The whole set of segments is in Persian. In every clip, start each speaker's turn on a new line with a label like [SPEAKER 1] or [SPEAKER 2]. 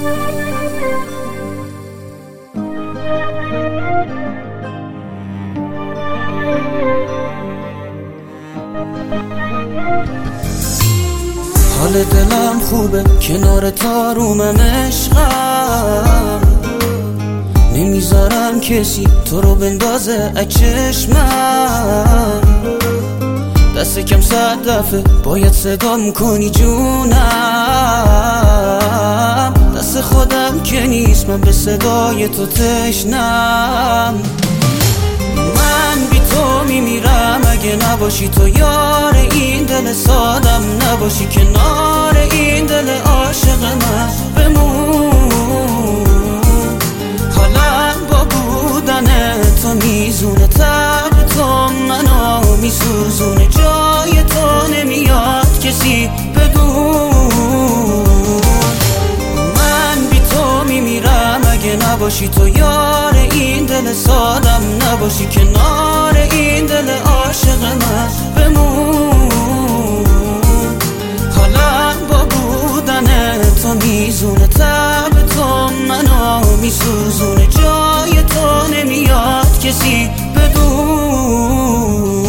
[SPEAKER 1] حال دلم خوبه کنار تارومم عشقم، نمیذارم کسی تو رو بندازه از چشمم. دست کم 100 دفعه باید صدام کنی جونم، دست خودم که نیست من به صدای تو تشنم. من بی تو میمیرم اگه نباشی تو یار این دل سادم، نباشی کنار این دل عاشق من بمون. حالم با بودن تو میزونه، تب تو منو میسوزونه، جای تو نمیاد کسی بدون. من بی تو میمیرم اگه نباشی تو یار این دل سادم، نباشی کنار این دل عاشق من بمون. حالم با بودن تو میزونه، تب تو منو میسوزونه، جای تو نمیاد کسی بدون.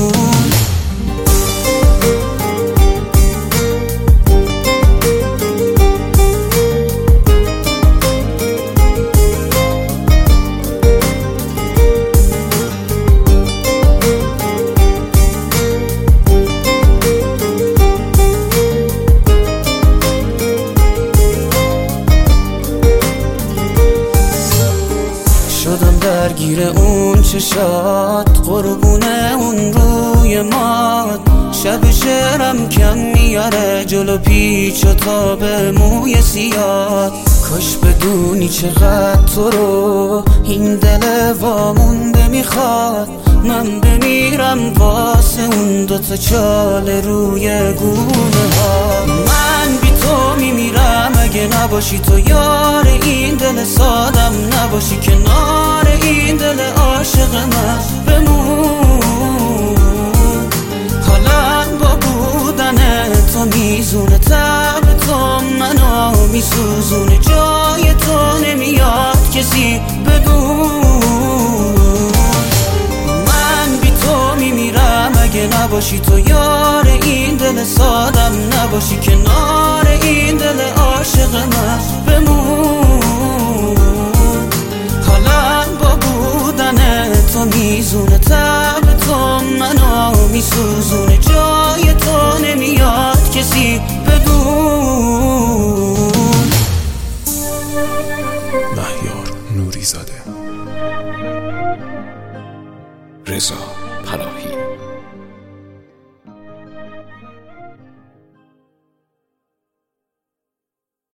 [SPEAKER 1] شدم درگیر اون چشات، قربونه اون روی مات. شب شعرم کم میاره جلو پیچ و تاب موی سیاد. کاش بدونی چقدر تو رو این دل وامونده میخواد، من بمیرم واسه اون دوتا چال روی گونه ها. من بی تو میمیرم اگه نباشی تو یار این دل سادم، نباشی کنار این دل عاشق من بمون. حالم با بودن تو میزونه، تب تو منو میسوزونه، جای تو نمیاد کسی بدون. من بی تو میمیرم اگه نباشی تو یار این دل سادم، نباشی کنار این دل عاشق من بمون. حالم با بودن تو میزونه، تب تو منو میسوزونه، جای تو نمیاد کسی بدون.
[SPEAKER 2] مهیار نوریزاده، رضا پناهی.